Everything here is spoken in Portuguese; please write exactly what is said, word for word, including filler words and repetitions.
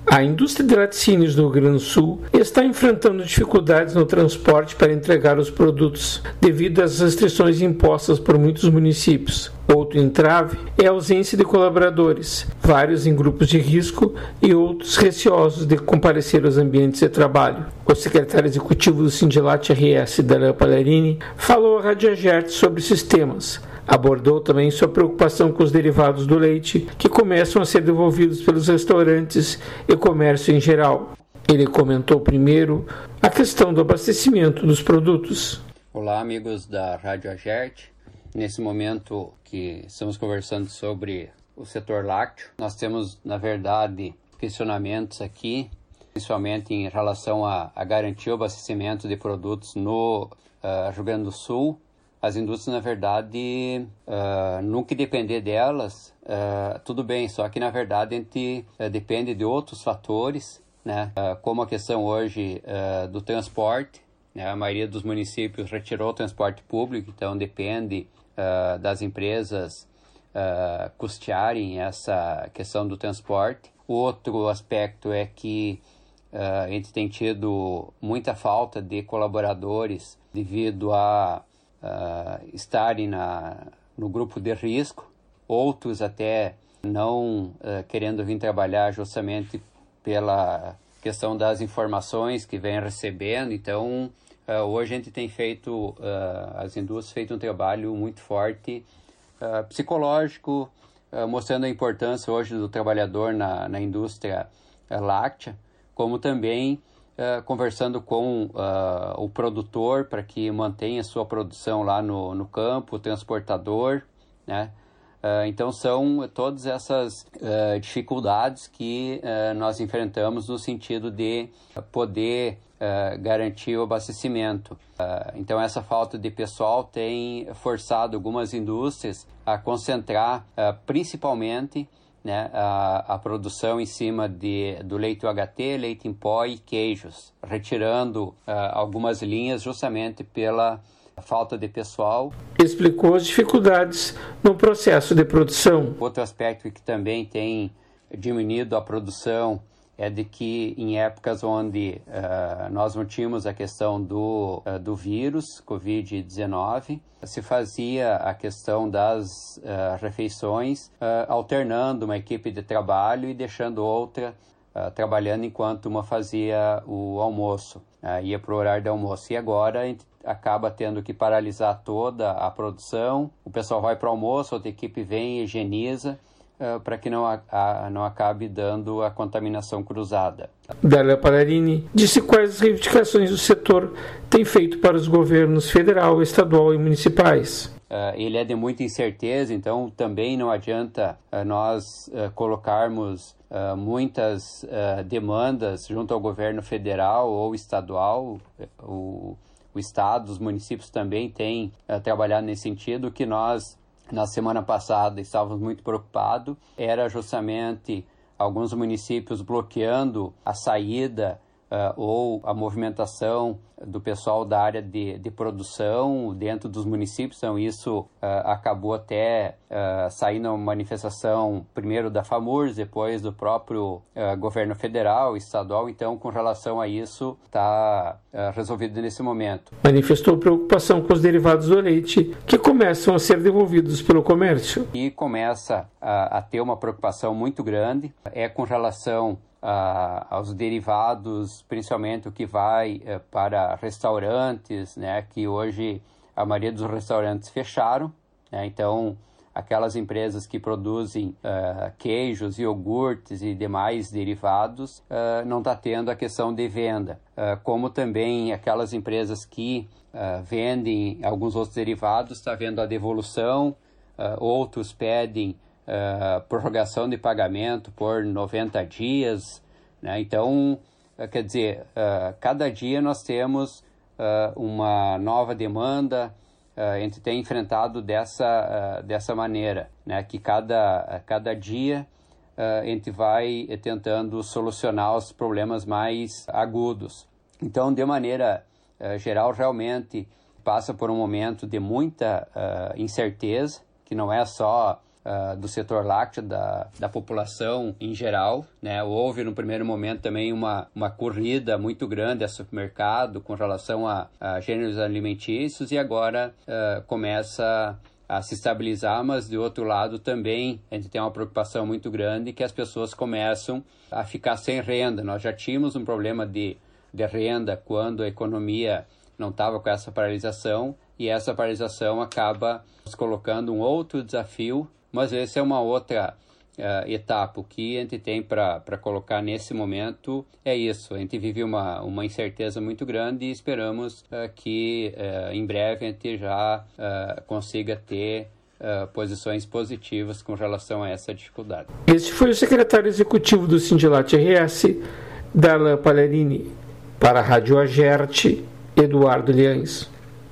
A indústria de laticínios do Rio Grande do Sul está enfrentando dificuldades no transporte para entregar os produtos, devido às restrições impostas por muitos municípios. Outro entrave é a ausência de colaboradores, vários em grupos de risco e outros receosos de comparecer aos ambientes de trabalho. O secretário executivo do Sindilat R S, Daniel Pallerini, falou à Rádio Agerte sobre esses temas. Abordou também sua preocupação com os derivados do leite, que começam a ser devolvidos pelos restaurantes e comércio em geral. Ele comentou primeiro a questão do abastecimento dos produtos. Olá, amigos da Rádio Agerte. Nesse momento que estamos conversando sobre o setor lácteo, nós temos, na verdade, questionamentos aqui, principalmente em relação a, a garantir o abastecimento de produtos no uh, Rio Grande do Sul. As indústrias, na verdade, uh, no que depender delas, uh, tudo bem, só que, na verdade, a gente uh, depende de outros fatores, né? Uh, como a questão hoje uh, do transporte, né? A maioria dos municípios retirou o transporte público, então depende uh, das empresas uh, custearem essa questão do transporte. O outro aspecto é que uh, a gente tem tido muita falta de colaboradores devido a Uh, estarem na, no grupo de risco, outros até não uh, querendo vir trabalhar justamente pela questão das informações que vem recebendo. Então, uh, hoje a gente tem feito, uh, as indústrias feito um trabalho muito forte, uh, psicológico, uh, mostrando a importância hoje do trabalhador na, na indústria uh, láctea, como também Uh, conversando com uh, o produtor para que mantenha sua produção lá no, no campo, o transportador, né? Uh, então são todas essas uh, dificuldades que uh, nós enfrentamos no sentido de poder uh, garantir o abastecimento. Uh, então essa falta de pessoal tem forçado algumas indústrias a concentrar uh, principalmente, né, a, a produção em cima de, do leite U H T, leite em pó e queijos, retirando uh, algumas linhas justamente pela falta de pessoal. Explicou as dificuldades no processo de produção. Outro aspecto que também tem diminuído a produção é de que em épocas onde uh, nós não tínhamos a questão do, uh, do vírus, covid dezenove, se fazia a questão das uh, refeições, uh, alternando uma equipe de trabalho e deixando outra uh, trabalhando enquanto uma fazia o almoço, uh, ia para o horário de almoço. E agora a gente acaba tendo que paralisar toda a produção, o pessoal vai para o almoço, outra equipe vem e higieniza, Uh, para que não, a, a, não acabe dando a contaminação cruzada. Daniel Pallerini disse quais as reivindicações do setor tem feito para os governos federal, estadual e municipais. Uh, ele é de muita incerteza, então também não adianta uh, nós uh, colocarmos uh, muitas uh, demandas junto ao governo federal ou estadual. O, o Estado, os municípios também têm uh, trabalhado nesse sentido. Que nós na semana passada estávamos muito preocupados, era justamente alguns municípios bloqueando a saída uh, ou a movimentação do pessoal da área de, de produção dentro dos municípios. Então isso uh, acabou até uh, saindo uma manifestação primeiro da FAMURS, depois do próprio uh, governo federal, estadual. Então, com relação a isso, está uh, resolvido nesse momento. Manifestou preocupação com os derivados do leite, que começam a ser devolvidos pelo comércio. E começa a, a ter uma preocupação muito grande, é com relação Uh, aos derivados, principalmente o que vai uh, para restaurantes, né, que hoje a maioria dos restaurantes fecharam, né, então aquelas empresas que produzem uh, queijos, iogurtes e demais derivados uh, não está tendo a questão de venda, uh, como também aquelas empresas que uh, vendem alguns outros derivados, está vendo a devolução, uh, outros pedem Uh, prorrogação de pagamento por noventa dias, né? Então, uh, quer dizer, uh, cada dia nós temos uh, uma nova demanda, uh, a gente tem enfrentado dessa, uh, dessa maneira, né? Que cada, cada dia uh, a gente vai tentando solucionar os problemas mais agudos. Então, de maneira uh, geral, realmente passa por um momento de muita uh, incerteza, que não é só uh, do setor lácteo, da, da população em geral, né? Houve no primeiro momento também uma, uma corrida muito grande a supermercado com relação a, a gêneros alimentícios, e agora uh, começa a se estabilizar, mas de outro lado também a gente tem uma preocupação muito grande que as pessoas começam a ficar sem renda. Nós já tínhamos um problema de, de renda quando a economia não estava com essa paralisação, e essa paralisação acaba nos colocando um outro desafio, mas essa é uma outra uh, etapa. O que a gente tem para colocar nesse momento é isso. A gente vive uma, uma incerteza muito grande e esperamos uh, que uh, em breve a gente já uh, consiga ter uh, posições positivas com relação a essa dificuldade. Este foi o secretário executivo do Sindilat R S, Darlan Palharini. Para a Rádio Agerte, Eduardo Liães.